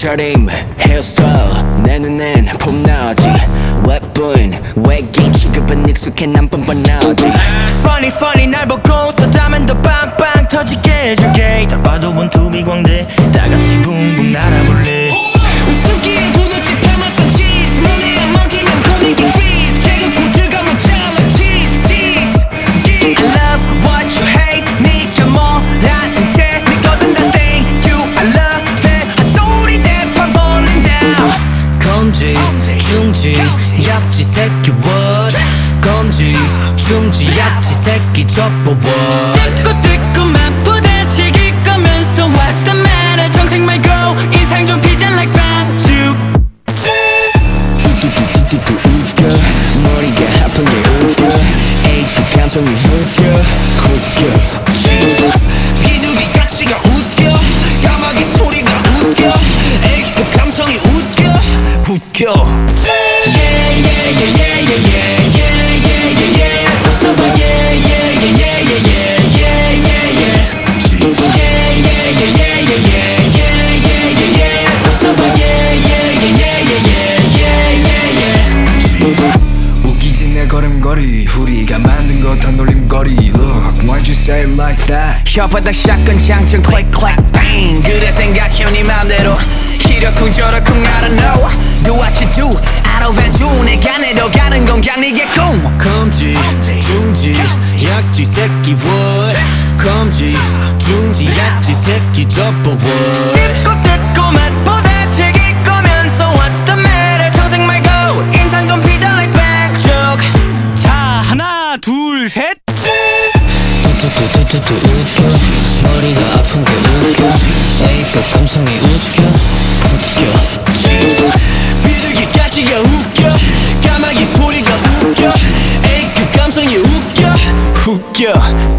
옷차림 헤어스타일 내 눈엔 폼나지 웹부인 외계인 취급은 익숙해 난 뻔뻔하지 Funny funny 날 보고 서다면 더 빵빵 터지게 해줄게 딱 봐도 원투비 광대 다같이 붕붕 날아볼래 웃음기에 구두집 파마산 치즈 눈에 안 먹히면 분위기 freeze 개그 코드가 모자라 cheese cheese cheese I love what you hate 니가 뭐라든 채 믿거든 다 thank you I love that 한 소리 대판 벌린다 검지 중지 약지 새끼 what 검지 중지 약지 새끼 접어 what 씹고 뜯고만 부대찌길 거면서 What's the matter 정색 말고 인상 좀 피자 like 반죽 뚜뚜뚜뚜뚜 웃겨 머리가 아픈 게 웃겨 A급 감성이 웃겨 비둘기 가치가 웃겨 까마귀 소리가 웃겨 A급 감성이 웃겨 Yeah yeah yeah yeah yeah yeah yeah yeah yeah 웃어봐 yeah yeah yeah yeah yeah yeah yeah yeah yeah yeah yeah yeah yeah yeah yeah 웃어봐 yeah yeah yeah yeah yeah yeah yeah yeah 웃기지 내 걸음걸이 우리가 만든 거 다 놀림거리 Look why'd you say it like that 혓바닥 샷건 장전 click click bang 그래 생각해 네 맘대로 이러쿵 저러쿵 I don't know Do what you do out of venture 내가 내려가는 건 그냥 네게 꿈 검지 중지 약지 새끼 what 검지 중지 약지 새끼 접어 what 씹고 뜯고 맛보다 즐길 거면서 What's the matter 정색 말고 인상 좀 피자 like 반죽 자 하나 둘 셋 뚜뚜뚜뚜뚜 웃겨 머리가 아픈 게 웃겨 A급 감성이 웃겨 비둘기 가치가 웃겨 까마귀 소리가 웃겨 A급 감성이 웃겨